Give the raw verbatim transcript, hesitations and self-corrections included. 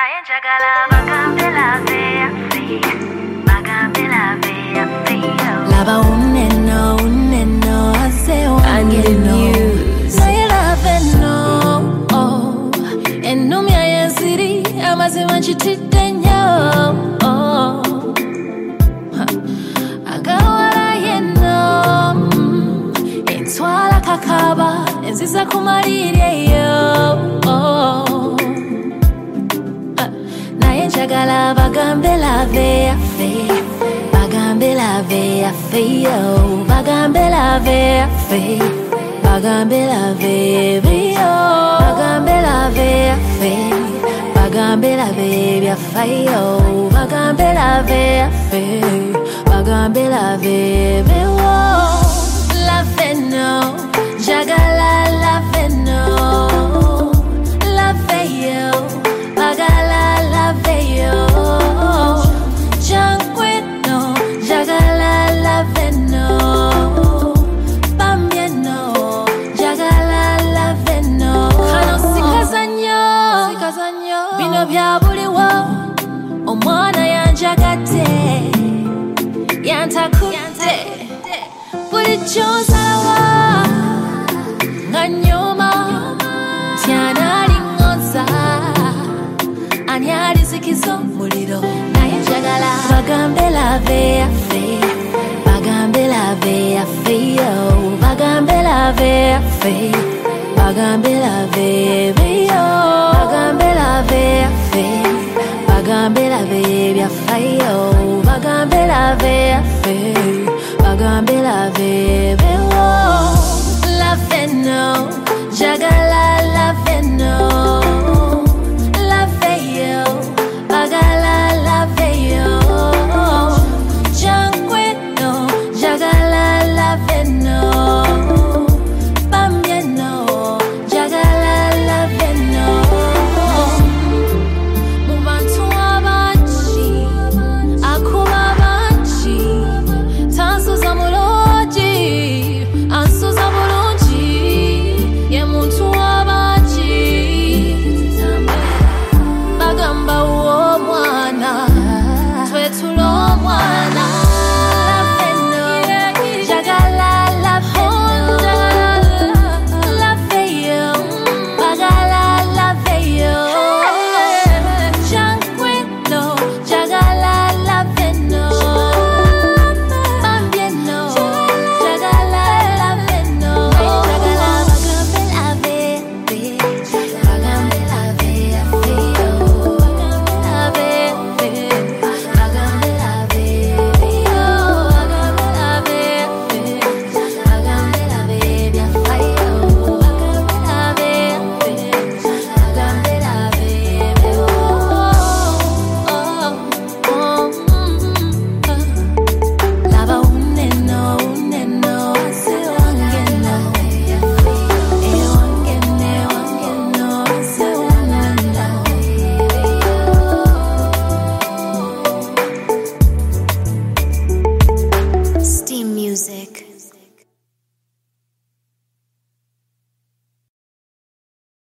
naye njagala bagambe lave yafe bagambe lave yafe lava uneno uneno ase wangeno naye lave no oh enumya yensiri amazima nchitidde nnyo oh agawala yeno enswala kakaba enziza kumaliryeyo oh naye njagala bagambe lave yafe bagambe lave yafe yo bagambe lave yafe bagambe lave yo bagambe lave yafe bagambe lave yafe yo bagambe lave yafe bagambe lave yo lave no njagala lave no lave yo bagala lave yo jankweno jagala lave no bambieno jagala lave no kano sikazanyo sikazanyo bino bya buliwo omwana yanjagate yantakutte bulijjo nsalawa nga nnyoma tyanalingoza ani alizikiza omuliro naye njagala bagambe lave yafe bagambe lave yafe yo bagambe lave yafe bagambe lave yo bagambe lave yafe bagambe lave yafe yo bagambe lave yafe bagambe lave yo lave no jagala lave no